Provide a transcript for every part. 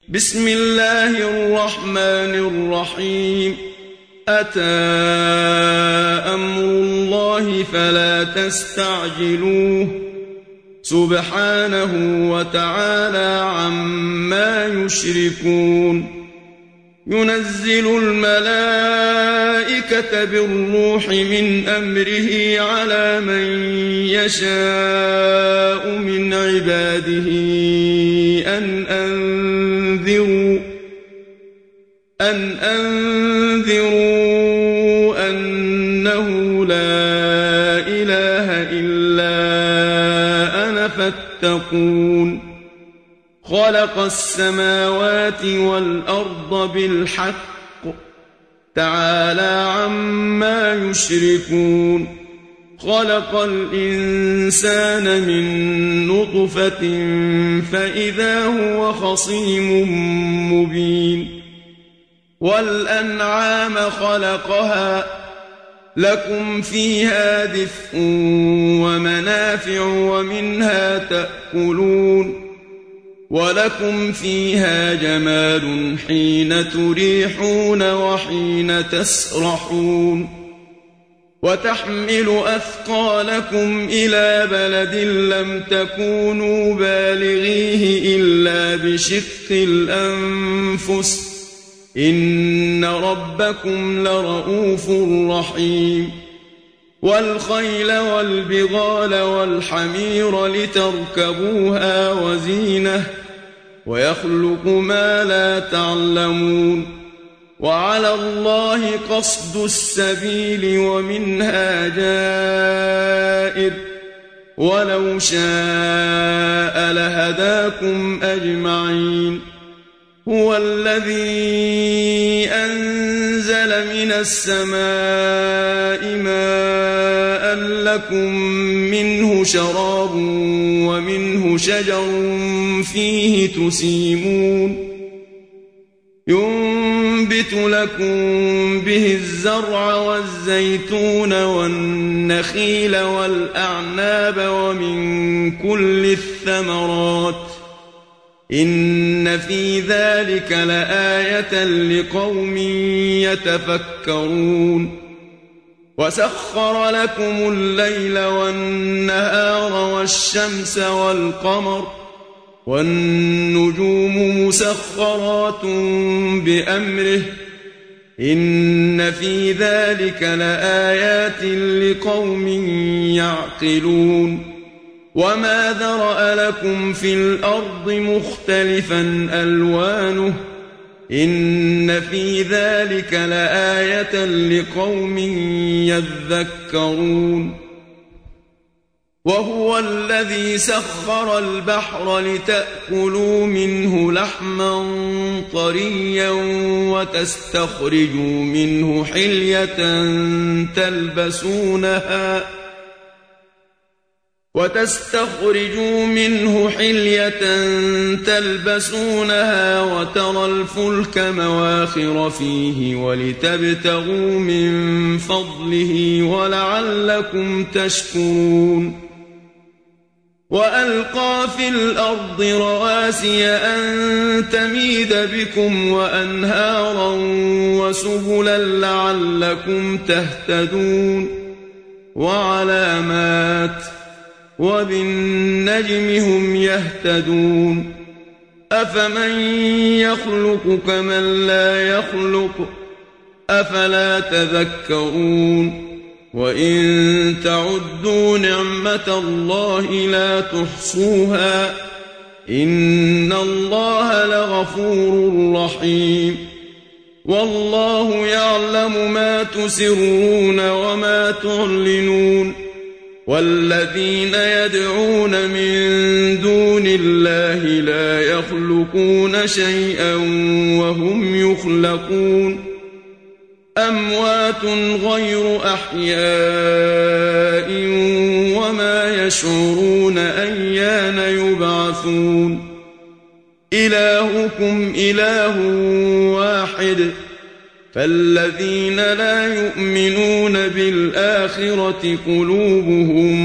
بسم الله الرحمن الرحيم أتى أمر الله فلا تستعجلوه سبحانه وتعالى عما يشركون ينزل الملائكة بالروح من أمره على من يشاء من عباده أن أنذروا أنه لا إله إلا أنا فاتقون خلق السماوات والأرض بالحق تعالى عما يشركون خلق الإنسان من نطفة فإذا هو خصيم مبين والأنعام خلقها لكم فيها دفء ومنافع ومنها تأكلون ولكم فيها جمال حين تريحون وحين تسرحون وتحمل أثقالكم إلى بلد لم تكونوا بالغيه إلا بشق الأنفس إن ربكم لرؤوف رحيم والخيل والبغال والحمير لتركبوها وزينة ويخلق ما لا تعلمون وعلى الله قصد السبيل ومنها جائر ولو شاء لهداكم أجمعين هو الذي أنزل من السماء ماء لكم منه شراب ومنه شجر فيه تسيمون ينبت لكم به الزرع والزيتون والنخيل والأعناب ومن كل الثمرات إن في ذلك لآية لقوم يتفكرون وسخر لكم الليل والنهار والشمس والقمر والنجوم مسخرات بأمره إن في ذلك لآيات لقوم يعقلون وما ذرأ لكم في الأرض مختلفا ألوانه إن في ذلك لآية لقوم يذكرون وهو الذي سخر البحر لتأكلوا منه لحما طريا وتستخرجوا منه حلية تلبسونها وترى الفلك مواخر فيه ولتبتغوا من فضله ولعلكم تشكرون وألقى في الأرض رواسي أن تميد بكم وأنهارا وسبلا لعلكم تهتدون وعلامات وبالنجم هم يهتدون أفمن يخلق كمن لا يخلق أفلا تذكرون وإن تعدوا نعمة الله لا تحصوها إن الله لغفور رحيم والله يعلم ما تسرون وما تعلنون والذين يدعون من دون الله لا يخلقون شيئا وهم يخلقون أموات غير أحياء وما يشعرون أيان يبعثون إلهكم إله واحد فالذين لا يؤمنون بالآخرة قلوبهم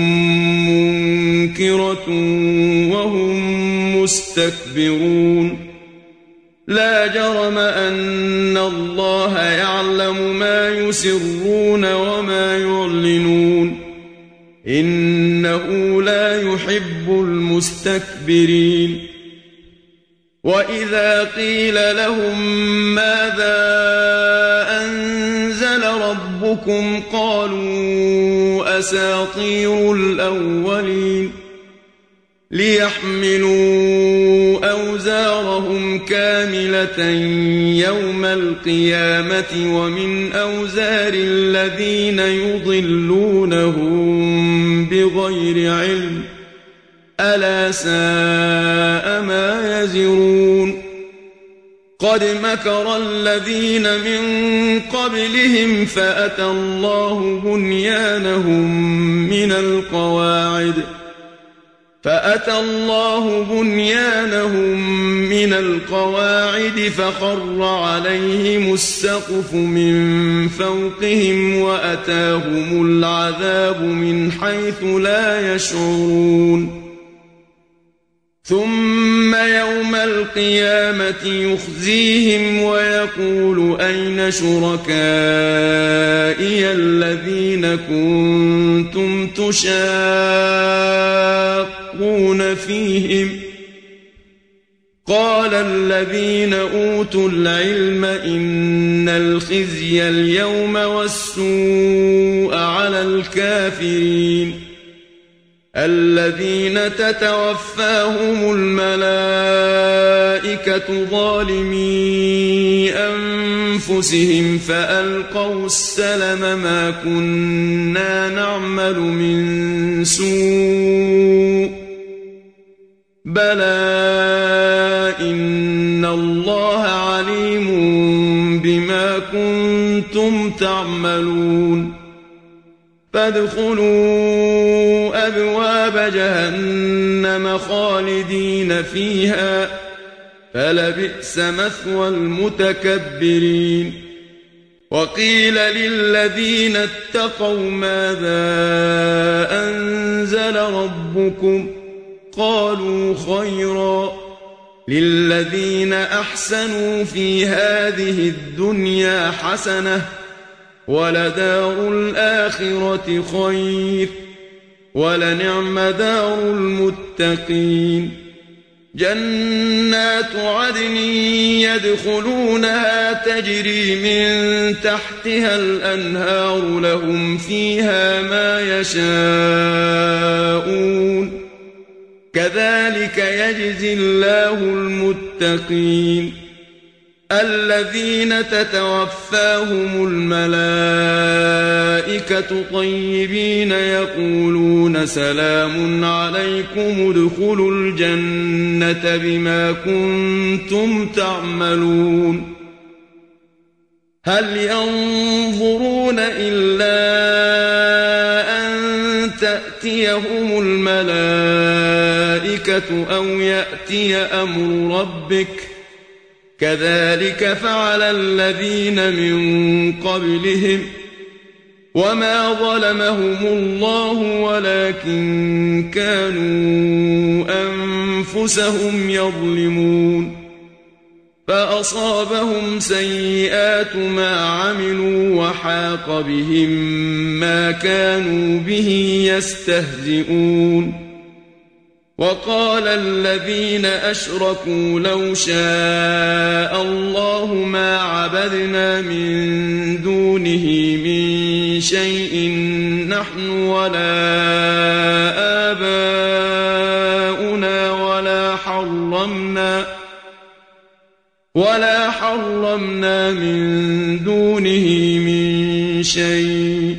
منكرة وهم مستكبرون لا جرم أن الله يعلم ما يسرون وما يعلنون إنه لا يحب المستكبرين وإذا قيل لهم ماذا أنزل ربكم قالوا أساطير الأولين ليحملوا أوزارهم كاملة يوم القيامة ومن أوزار الذين يضلونهم بغير علم ألا ساء ما يزرون قد مكر الذين من قبلهم فأتى الله بنيانهم من القواعد فخر عليهم السقف من فوقهم وأتاهم العذاب من حيث لا يشعرون ثم يوم القيامة يخزيهم ويقول أين شركائي الذين كنتم تشاقون فيهم قال الذين أوتوا العلم إن الخزي اليوم والسوء على الكافرين الذين تتوفاهم الملائكة ظالمي أنفسهم فألقوا السلم ما كنا نعمل من سوء بلى إن الله عليم بما كنتم تعملون فادخلوا أبواب جهنم خالدين فيها فلبئس مثوى المتكبرين وقيل للذين اتقوا ماذا أنزل ربكم قالوا خيرا للذين أحسنوا في هذه الدنيا حسنة ولدار الآخرة خير ولنعم دار المتقين جنات عدن يدخلونها تجري من تحتها الأنهار لهم فيها ما يشاءون كذلك يجزي الله المتقين الذين تتوفاهم الملائكة طيبين يقولون سلام عليكم ادخلوا الجنة بما كنتم تعملون هل ينظرون إلا أن تأتيهم الملائكة أو يأتي أمر ربك كذلك فعل الذين من قبلهم وما ظلمهم الله ولكن كانوا أنفسهم يظلمون فأصابهم سيئات ما عملوا وحاق بهم ما كانوا به يستهزئون وقال الذين أشركوا لو شاء الله ما عبدنا من دونه من شيء نحن ولا آباؤنا ولا حرمنا من دونه من شيء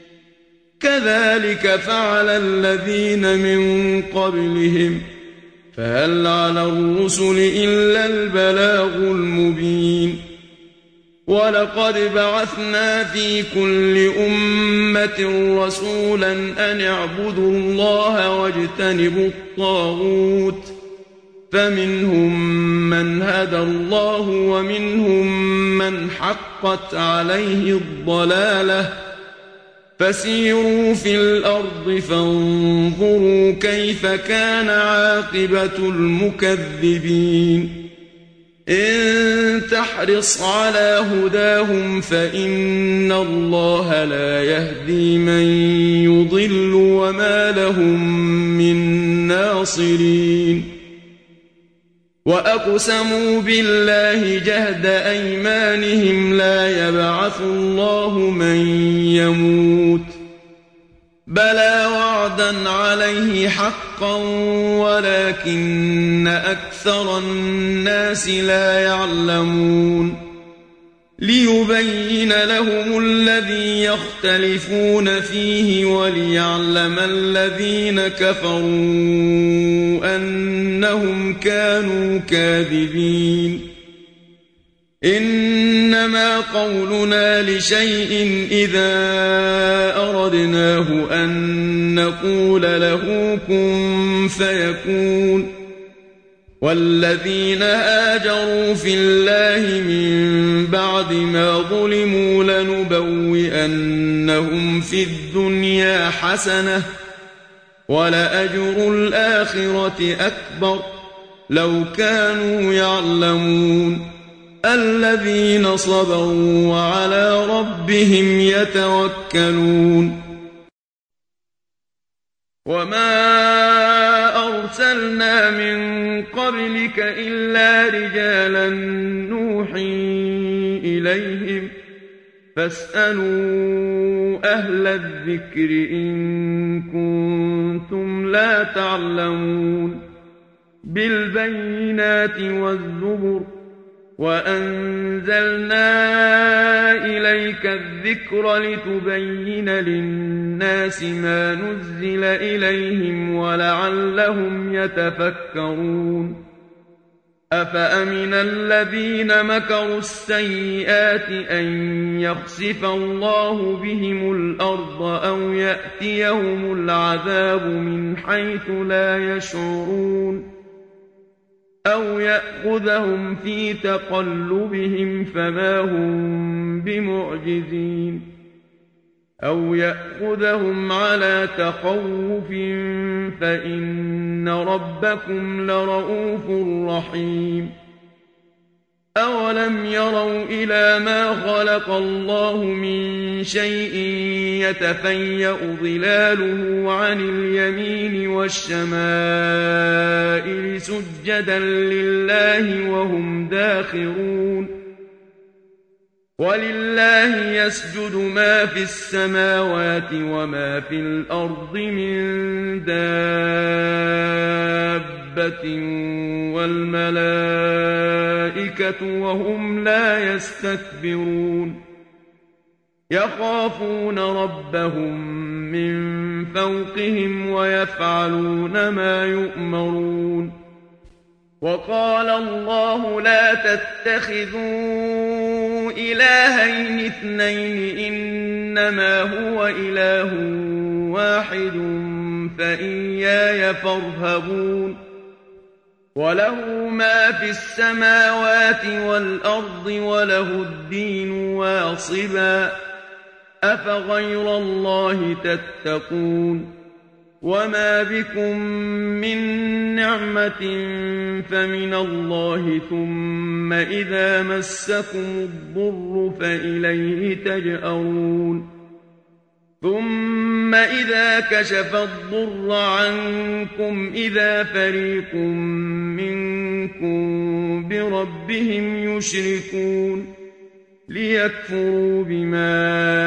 كذلك فعل الذين من قبلهم فهل على الرسل إلا البلاغ المبين ولقد بعثنا في كل أمة رسولا أن اعبدوا الله واجتنبوا الطاغوت فمنهم من هدى الله ومنهم من حقت عليه الضلالة فسيروا في الأرض فانظروا كيف كان عاقبة المكذبين إن تحرص على هداهم فإن الله لا يهدي من يضل وما لهم من ناصرين وأقسموا بالله جهد أيمانهم لا يبعث الله من يموت بلى وعدا عليه حقا ولكن أكثر الناس لا يعلمون ليبين لهم الذي يختلفون فيه وليعلم الذين كفروا أنهم كانوا كاذبين إنما قولنا لشيء إذا أردناه أن نقول له كن فيكون والذين هاجروا في الله من بعد ما ظلموا لنبوئنهم في الدنيا حسنة ولأجر الآخرة أكبر لو كانوا يعلمون الذين صبروا وعلى ربهم يتوكلون وما أرسلنا من قبلك إلا رجالا نوحي إليهم فاسألوا أهل الذكر إن كنتم لا تعلمون بالبينات والزبر وأنزلنا إليك الذكر لتبين للناس ما نزل إليهم ولعلهم يتفكرون أفأمن الذين مكروا السيئات أن يخسف الله بهم الأرض أو يأتيهم العذاب من حيث لا يشعرون أو يأخذهم في تقلبهم فما هم بمعجزين أو يأخذهم على تخوف فإن ربكم لرؤوف رحيم أولم يروا إلى ما خلق الله من شيء يتفيأ ظلاله عن اليمين والشمائل سجدا لله وهم داخرون ولله يسجد ما في السماوات وما في الأرض من دابة والملائكة وهم لا يستكبرون يخافون ربهم من فوقهم ويفعلون ما يؤمرون وقال الله لا تتخذوا إلهين اثنين إنما هو إله واحد فإياي فارهبون وله ما في السماوات والأرض وله الدين واصبا أفغير الله تتقون وما بكم من نعمة فمن الله ثم إذا مسكم الضر فإليه تجأرون ثم إذا كشف الضر عنكم إذا فريق منكم بربهم يشركون ليكفروا بما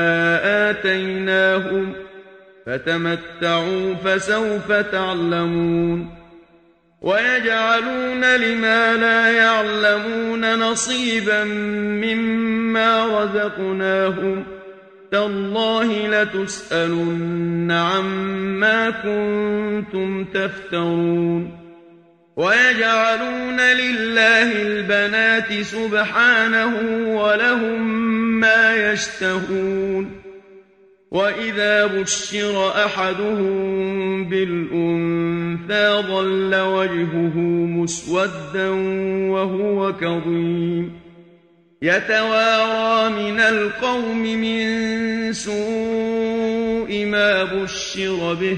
آتيناهم فتمتعوا فسوف تعلمون ويجعلون لما لا يعلمون نصيبا مما رزقناهم تالله لتسألن عما كنتم تفترون ويجعلون لله البنات سبحانه ولهم ما يشتهون وإذا بشر أحدهم بالأنثى ظل وجهه مسودا وهو كظيم يتوارى من القوم من سوء ما بشر به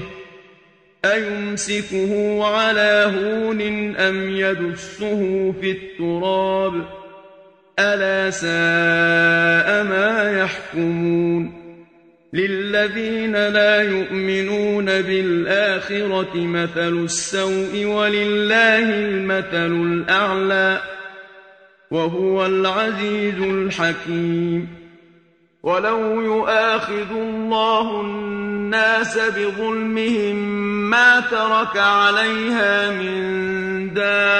أيمسكه على هون أم يدسه في التراب ألا ساء ما يحكمون للذين لا يؤمنون بالآخرة مثل السوء ولله المثل الأعلى وهو العزيز الحكيم ولو يؤاخذ الله الناس بظلمهم ما ترك عليها من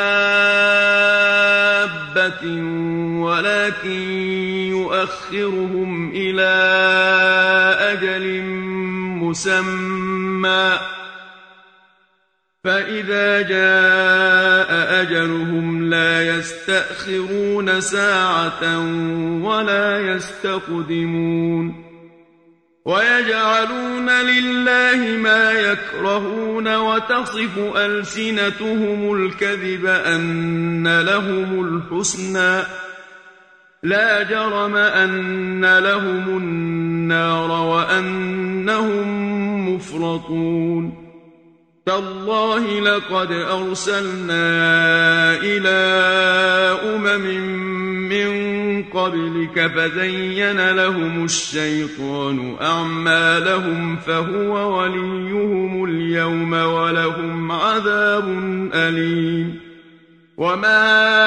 دابة ولكن يؤخرهم إلى أجل مسمى فإذا جاء أجلهم لا يستأخرون ساعة ولا يستقدمون ويجعلون لله ما يكرهون وتصف ألسنتهم الكذب أن لهم الحسنى لا جرم أن لهم النار وأنهم مفرطون تالله لقد أرسلنا إلى من قبلك فزين لهم الشيطان أعمالهم فهو وليهم اليوم ولهم عذاب أليم وما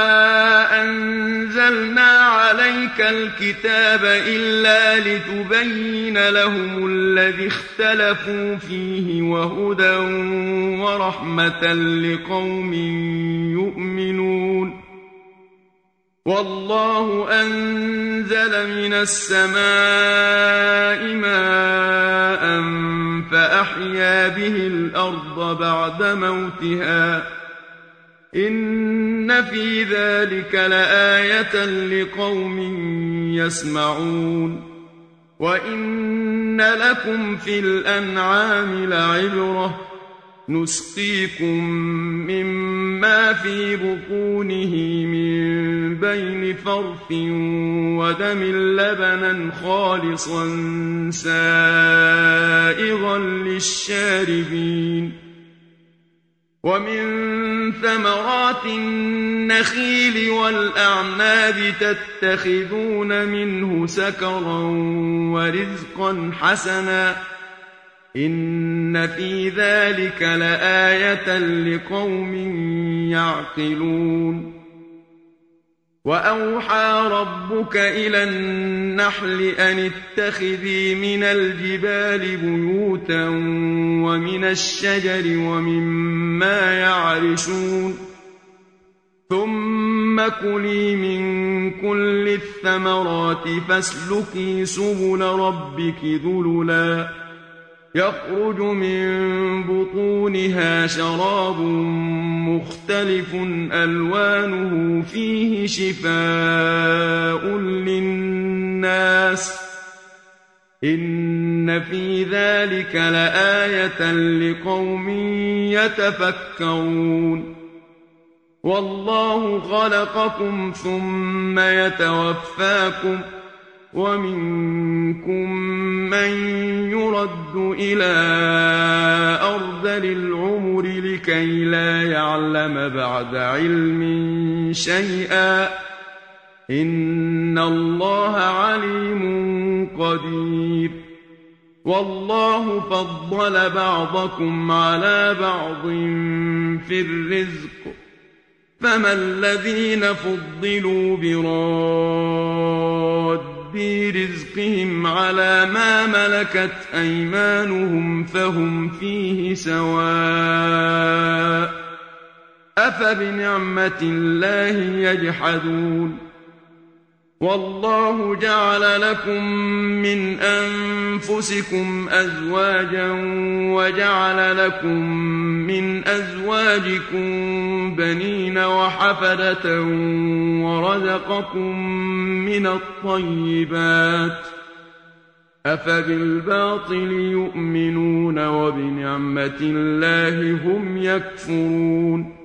أنزلنا عليك الكتاب إلا لتبين لهم الذي اختلفوا فيه وهدى ورحمة لقوم يؤمنون والله أنزل من السماء ماء فأحيا به الأرض بعد موتها إن في ذلك لآية لقوم يسمعون وإن لكم في الأنعام لعبرة نسقيكم مما في بطونه من بين فرث ودم لبنا خالصا سائغا للشاربين ومن ثمرات النخيل والأعناب تتخذون منه سكرا ورزقا حسنا إن في ذلك لآية لقوم يعقلون وأوحى ربك إلى النحل أن اتخذي من الجبال بيوتا ومن الشجر ومما يعرشون ثم كلي من كل الثمرات فاسلكي سبل ربك ذللا يخرج من بطونها شراب مختلف ألوانه فيه شفاء للناس إن في ذلك لآية لقوم يتفكرون والله خلقكم ثم يتوفاكم ومنكم من يرد إلى أرذل العمر لكي لا يعلم بعد علم شيئا إن الله عليم قدير والله فضل بعضكم على بعض في الرزق فما الذين فضلوا براد رزقهم على ما ملكت أيمانهم فهم فيه سواء أفبنعمة الله يجحدون والله جعل لكم من أنفسكم أزواجا وجعل لكم من أزواجكم بنين وحفدة ورزقكم من الطيبات أفبالباطل يؤمنون وبنعمة الله هم يكفرون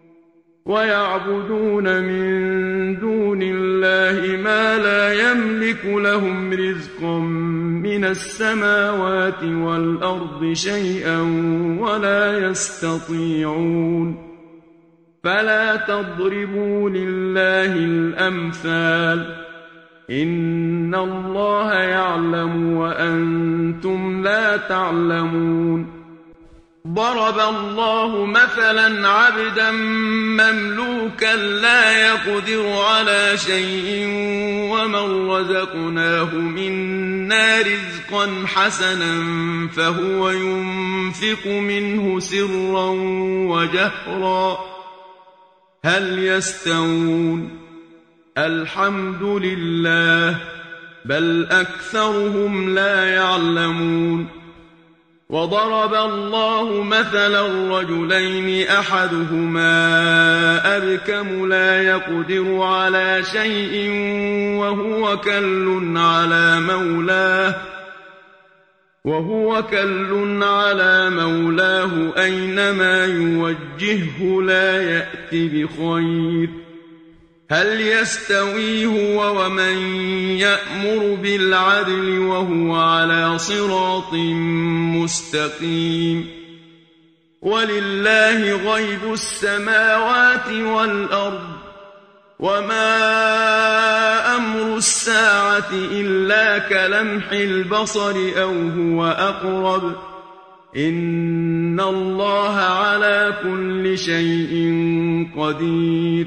ويعبدون من دون الله ما لا يملك لهم رزقا من السماوات والأرض شيئا ولا يستطيعون فلا تضربوا لله الأمثال إن الله يعلم وأنتم لا تعلمون ضرب الله مثلا عبدا مملوكا لا يقدر على شيء ومن رزقناه منا رزقا حسنا فهو ينفق منه سرا وجهرا هل يستوون الحمد لله بل أكثرهم لا يعلمون وضرب الله مثلا رجلين أحدهما أبكم لا يقدر على شيء وهو كل على مولاه أينما يوجهه لا يأت بخير هل يستوي هو ومن يأمر بالعدل وهو على صراط مستقيم ولله غيب السماوات والأرض وما أمر الساعة إلا كلمح البصر أو هو أقرب إن الله على كل شيء قدير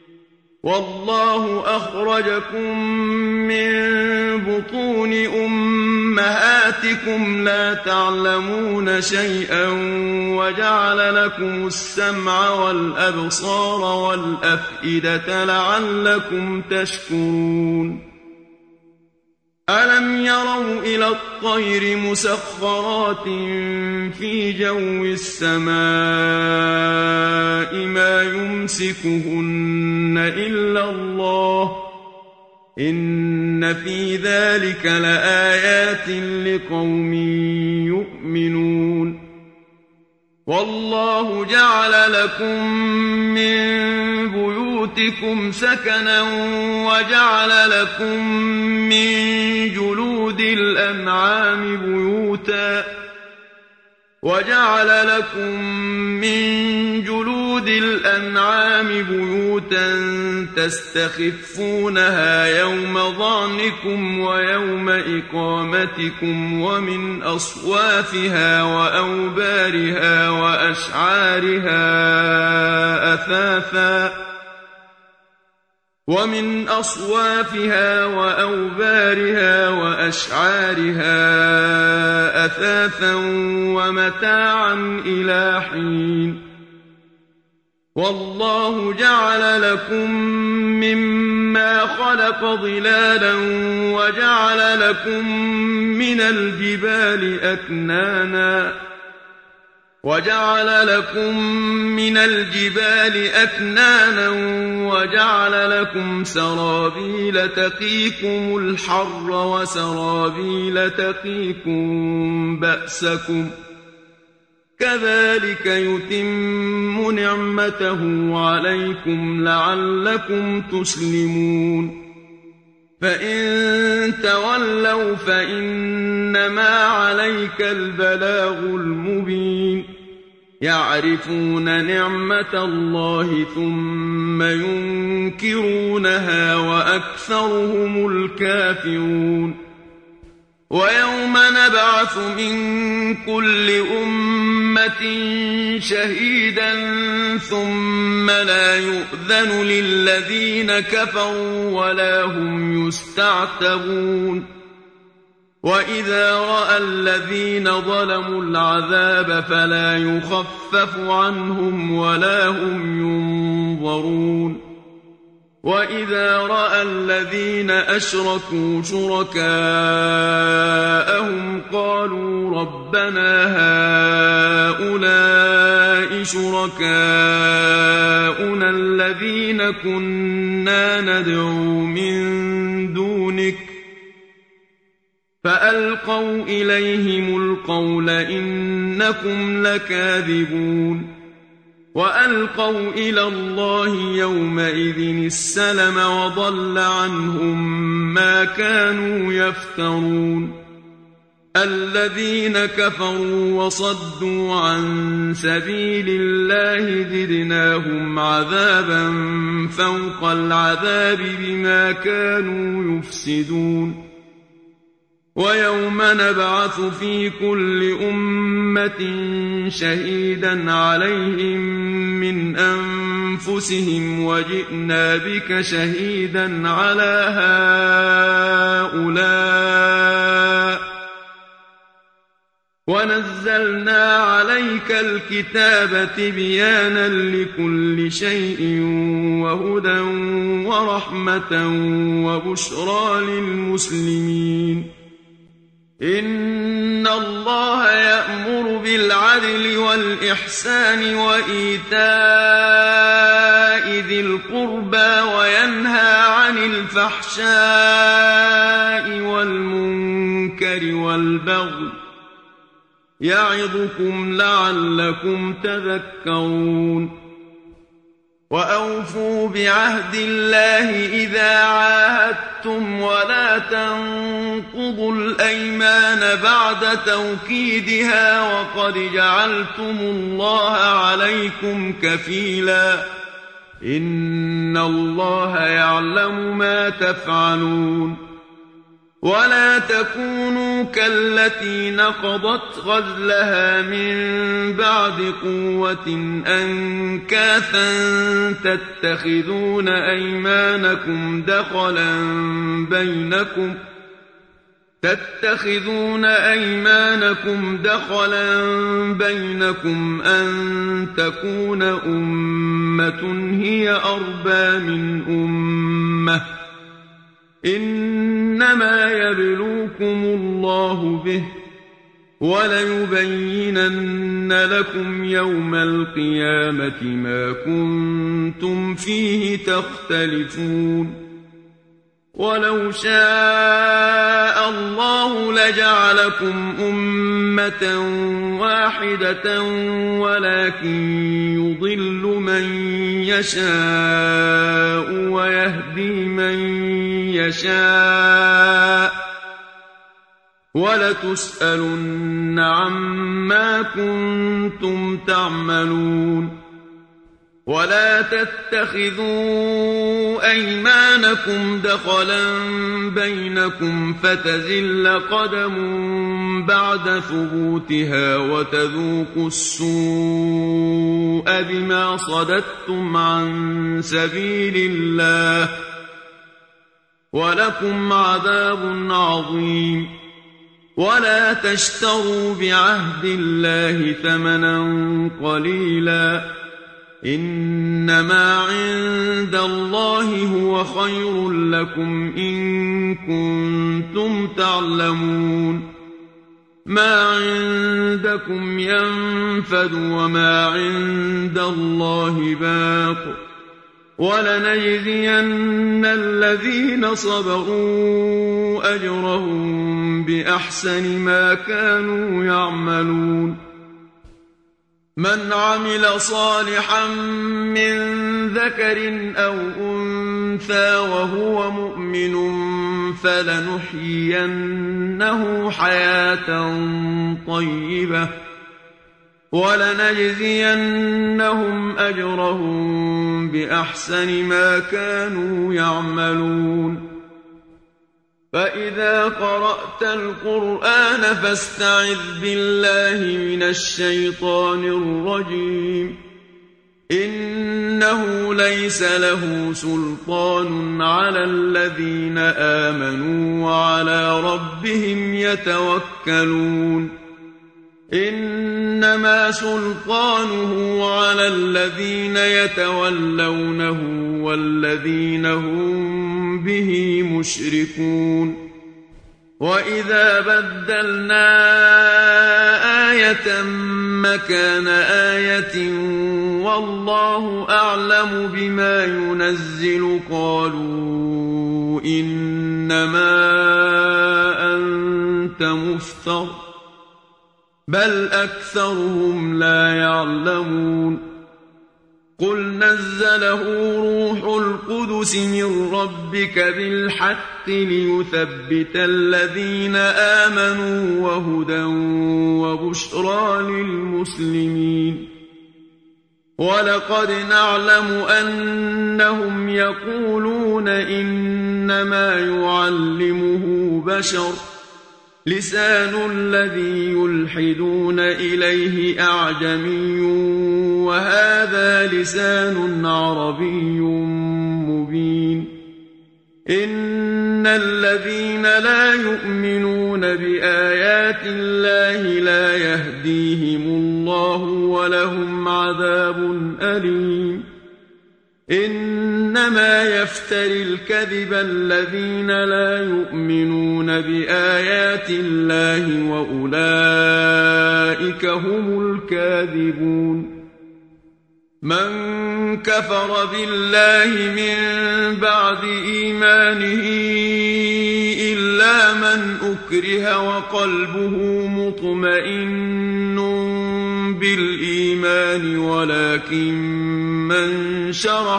والله أخرجكم من بطون أمهاتكم لا تعلمون شيئا وجعل لكم السمع والأبصار والأفئدة لعلكم تشكرون ألم يروا إلى الطير مسخرات في جو السماء ما يمسكهن إلا الله إن في ذلك لآيات لقوم يؤمنون والله جعل لكم من بيوتكم سكنا وجعل لكم من جلود الأنعام بيوتا تستخفونها يوم ظعنكم ويوم إقامتكم ومن أصوافها وأوبارها وأشعارها أثاثا ومتاعا إلى حين والله جعل لكم مما خلق ظلالا وجعل لكم من الجبال أكنانا وجعل لكم سرابيل تقيكم الحر وسرابيل تقيكم بأسكم كذلك يتم نعمته عليكم لعلكم تسلمون فإن تولوا فإنما عليك البلاغ المبين يعرفون نعمة الله ثم ينكرونها وأكثرهم الكافرون ويوم نبعث من كل أمة شهيدا ثم لا يؤذن للذين كفروا ولا هم يستعتبون وإذا رأى الذين ظلموا العذاب فلا يخفف عنهم ولا هم ينظرون وإذا رأى الذين أشركوا شركاءهم قالوا ربنا هؤلاء شركاؤنا الذين كنا ندعو من دونك فألقوا إليهم القول إنكم لكاذبون وألقوا إلى الله يومئذ السلم وضل عنهم ما كانوا يفترون الذين كفروا وصدوا عن سبيل الله زدناهم عذابا فوق العذاب بما كانوا يفسدون ويوم نبعث في كل أمة شهيدا عليهم من أنفسهم وجئنا بك شهيدا على هؤلاء ونزلنا عليك الكتاب تبيانا لكل شيء وهدى ورحمة وبشرى للمسلمين إن الله يأمر بالعدل والإحسان وإيتاء ذي القربى وينهى عن الفحشاء والمنكر والبغي يعظكم لعلكم تذكرون وأوفوا بعهد الله إذا عاهدتم ولا تنقضوا الأيمان بعد توكيدها وقد جعلتم الله عليكم كفيلا إن الله يعلم ما تفعلون ولا تكونوا كالتي نقضت غزلها من بعد قوة أنكاثا تتخذون أيمانكم دخلا بينكم أن تكون أمة هي أربى من أمة إنما يبلوكم الله به وليبينن لكم يوم القيامة ما كنتم فيه تختلفون ولو شاء الله لجعلكم أمة واحدة ولكن يضل من يشاء ويهدي من يشاء ولتسألن عما كنتم تعملون ولا تتخذوا أيمانكم دخلا بينكم فتزل قدم بعد ثبوتها وتذوقوا السوء بما صددتم عن سبيل الله ولكم عذاب عظيم ولا تشتروا بعهد الله ثمنا قليلا إنما عند الله هو خير لكم إن كنتم تعلمون ما عندكم ينفد وما عند الله باق ولنجزين الذين صبروا أجرهم بأحسن ما كانوا يعملون من عمل صالحا من ذكر أو أنثى وهو مؤمن فلنحيينه حياة طيبة ولنجزينهم أجرهم بأحسن ما كانوا يعملون فإذا قرأت القرآن فاستعذ بالله من الشيطان الرجيم إنه ليس له سلطان على الذين آمنوا وعلى ربهم يتوكلون إنما سلطانه على الذين يتولونه والذين هم به مشركون وإذا بدلنا آية مكان آية والله أعلم بما ينزل قالوا إنما أنت مفتر بل أكثرهم لا يعلمون قل نزله روح القدس من ربك بالحق ليثبت الذين آمنوا وهدى وبشرى للمسلمين. ولقد نعلم أنهم يقولون إنما يعلمه بشر لسان الذي يلحدون إليه أعجمي وهذا لسان عربي مبين. إن الذين لا يؤمنون بآيات الله لا يهديهم الله ولهم عذاب أليم. إنما يفتري الكذب الذين لا يؤمنون بآيات الله وأولئك هم الكاذبون. من كفر بالله من بعد إيمانه إلا من أكره وقلبه مطمئن بالإيمان ولكن من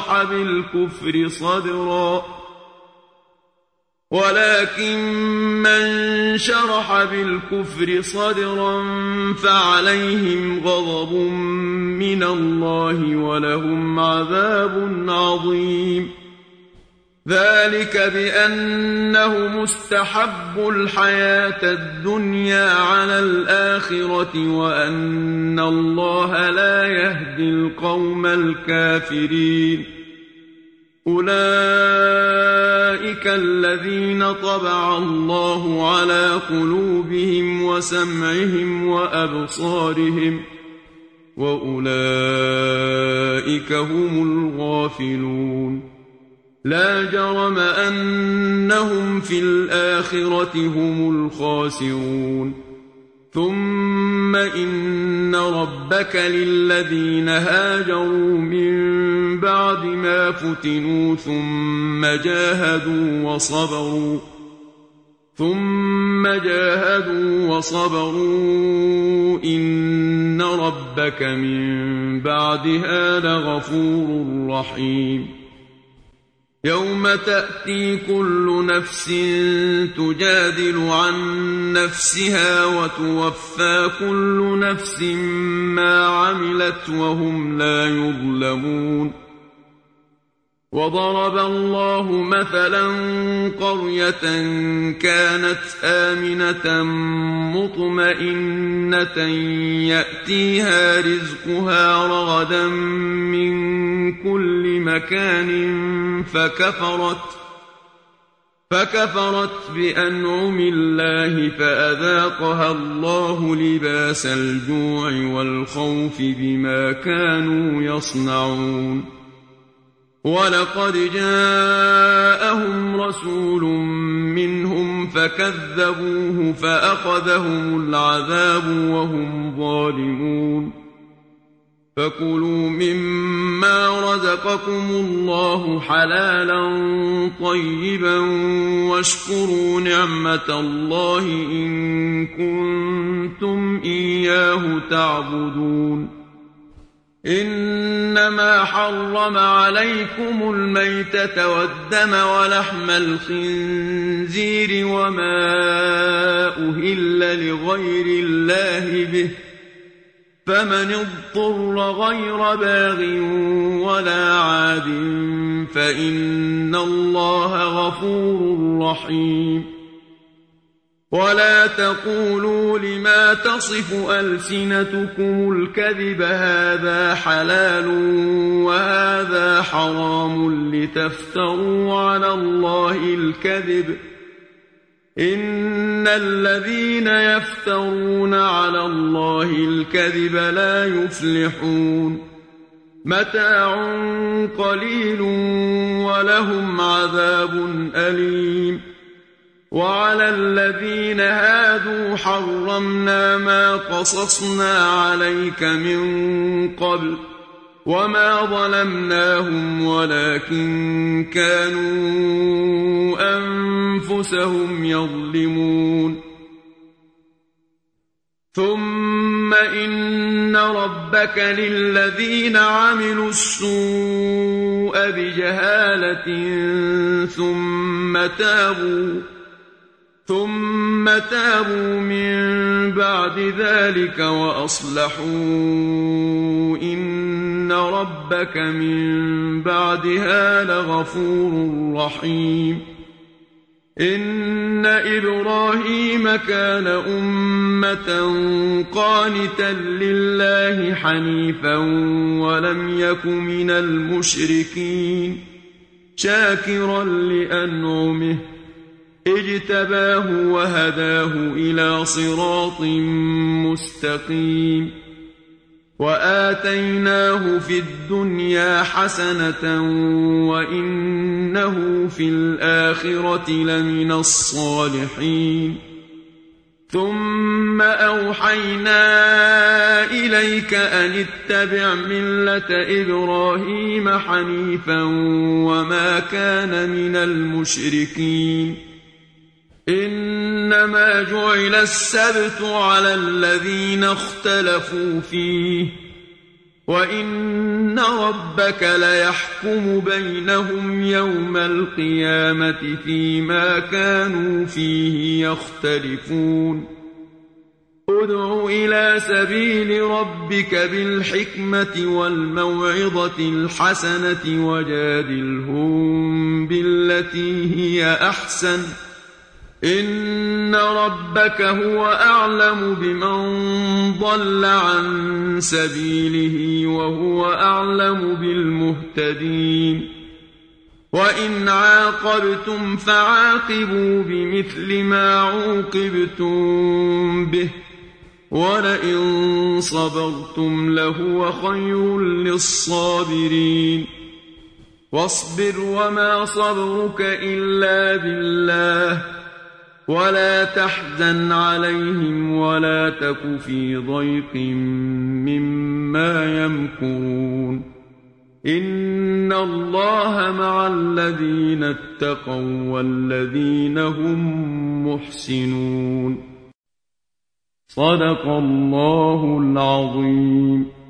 شرح بالكفر صدرا فعليهم غضب من الله ولهم عذاب عظيم. ذلك بأنهم استحبوا الحياة الدنيا على الآخرة وأن الله لا يهدي القوم الكافرين. أولئك الذين طبع الله على قلوبهم وسمعهم وأبصارهم وأولئك هم الغافلون. لا جرم أنهم في الآخرة هم الخاسرون. ثم إن ربك للذين هاجروا من بعد ما فتنوا ثم جاهدوا وصبروا إن ربك من بعدها لغفور رحيم. يوم تأتي كل نفس تجادل عن نفسها وتوفى كل نفس ما عملت وهم لا يظلمون. وضرب الله مثلا قرية كانت آمنة مطمئنة يأتيها رزقها رغدا من كل مكان فكفرت بأنعم الله فأذاقها الله لباس الجوع والخوف بما كانوا يصنعون. ولقد جاءهم رسول منهم فكذبوه فأخذهم العذاب وهم ظالمون. فكلوا مما رزقكم الله حلالا طيبا واشكروا نعمة الله إن كنتم إياه تعبدون. إنما حرم عليكم الميتة والدم ولحم الخنزير وما أهل لغير الله به فمن اضطر غير باغ ولا عاد فإن الله غفور رحيم. ولا تقولوا لما تصف ألسنتكم الكذب هذا حلال وهذا حرام لتفتروا على الله الكذب إن الذين يفترون على الله الكذب لا يفلحون. متاع قليل ولهم عذاب أليم. وعلى الذين هادوا حرمنا ما قصصنا عليك من قبل وما ظلمناهم ولكن كانوا أنفسهم يظلمون. ثم إن ربك للذين عملوا السوء بجهالة ثم تابوا من بعد ذلك وأصلحوا إن ربك من بعدها لغفور رحيم إن إبراهيم كان أمة قانتا لله حنيفا ولم يك من المشركين شاكرا لأنعمه اجتباه وهداه إلى صراط مستقيم وآتيناه في الدنيا حسنة وإنه في الآخرة لمن الصالحين ثم أوحينا إليك أن اتبع ملة إبراهيم حنيفا وما كان من المشركين إنما جعل السبت على الذين اختلفوا فيه وإن ربك ليحكم بينهم يوم القيامة فيما كانوا فيه يختلفون ادع إلى سبيل ربك بالحكمة والموعظة الحسنة وجادلهم بالتي هي أحسن إن ربك هو أعلم بمن ضل عن سبيله وهو أعلم بالمهتدين وإن عاقبتم فعاقبوا بمثل ما عوقبتم به ولئن صبرتم لهو خير للصابرين واصبر وما صبرك إلا بالله ولا تحزن عليهم ولا تك في ضيق مما يمكرون إن الله مع الذين اتقوا والذين هم محسنون صدق الله العظيم.